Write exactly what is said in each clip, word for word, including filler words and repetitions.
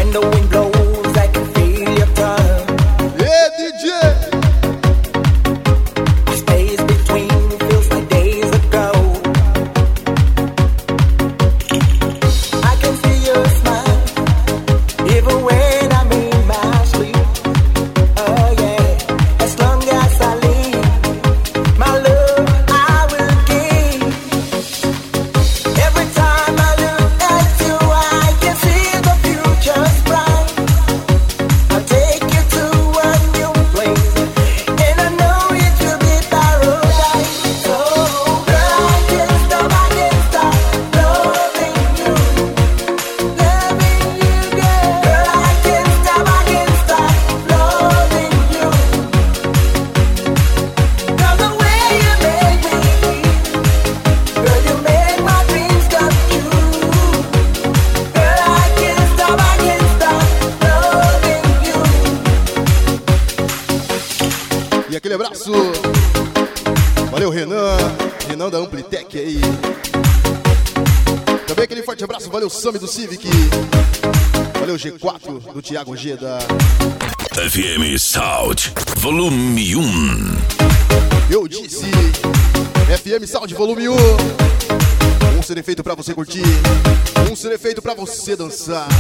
When the wind blows, I can feel your touch. Hey, D J! The space between feels like days ago. I can see your smile, even when I'm in my sleep. Oh yeah, as long as I live, my love I will give. Every time I look at you, I can see the future's bright. I'll take you to a new place, and I know it will be paradise. So, girl, I can't stop, I can't stop loving you, loving you, girl. Girl, I can't stop, I can't stop loving you. 'Cause the way you make me feel, girl, you make my dreams come true. Girl, I can't stop, I can't stop loving you. E aquele abraço. Valeu, Renan. Renan da Amplitec aí. Também aquele forte abraço. Valeu, Sami do Civic. Valeu, G quatro do Thiago G da... F M Sound, volume um. Eu disse, F M Sound Volume um. Um ser feito pra você curtir, um ser feito pra você dançar.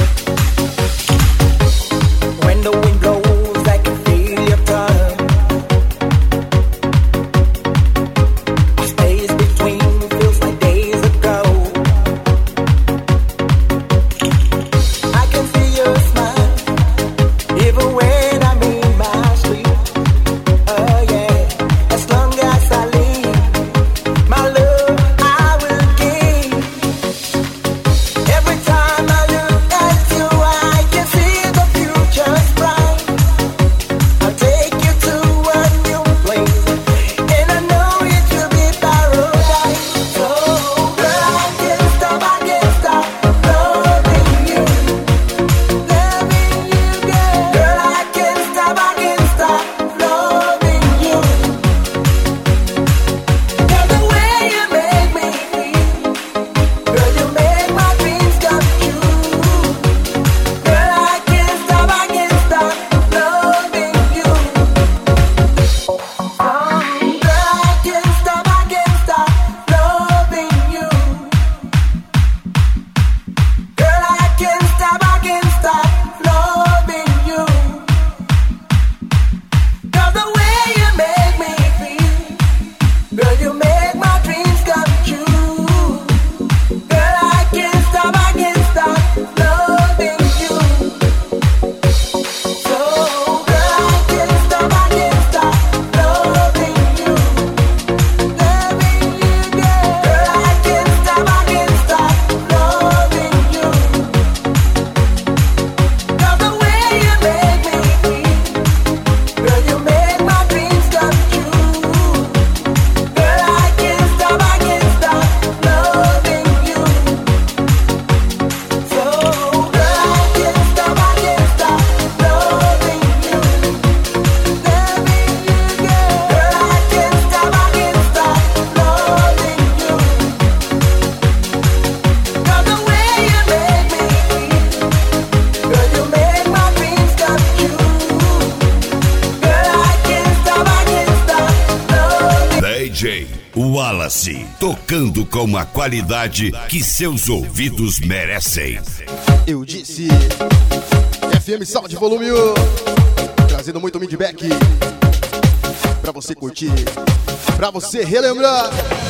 When the wind blows, I can feel your touch. The space between feels like days ago. I can see your smile, even when I'm in my sleep. Oh yeah, as long as I live, my love I will give. Every time I look at you, I can see the future's bright. I'll take you to a new place, and I know it will be paradise. So, girl, I can't stop, I can't stop loving you, loving you, girl. Girl, I can't stop, I can't stop loving you. 'Cause the way you make me feel, girl, you make my dreams come true. Girl, I can't stop, I can't stop loving you. Oh, girl, I can't stop, I can't stop loving you. Girl, I can't stop, I can't stop loving you. 'Cause the way you make me feel, girl, you make my dreams come true. Girl, I can't stop, I can't stop loving you. So, girl, I can't stop, I can't stop loving you, loving you, girl. Girl, I can't stop, I can't stop loving you. 'Cause the way you make me feel, girl, you make my dreams come true. Girl, I can't stop, I can't stop loving you. So, girl, I can't stop, I can't stop loving you, loving you, girl. Girl, I can't stop, I can't stop loving you. 'Cause the way you make me feel, girl, you make my dreams come true. Girl, I can't stop, I can't stop loving. D J Wallace, tocando com a qualidade que seus ouvidos merecem. Eu disse, F M Sound Volume um. Trazendo muito midback pra você curtir, pra você relembrar.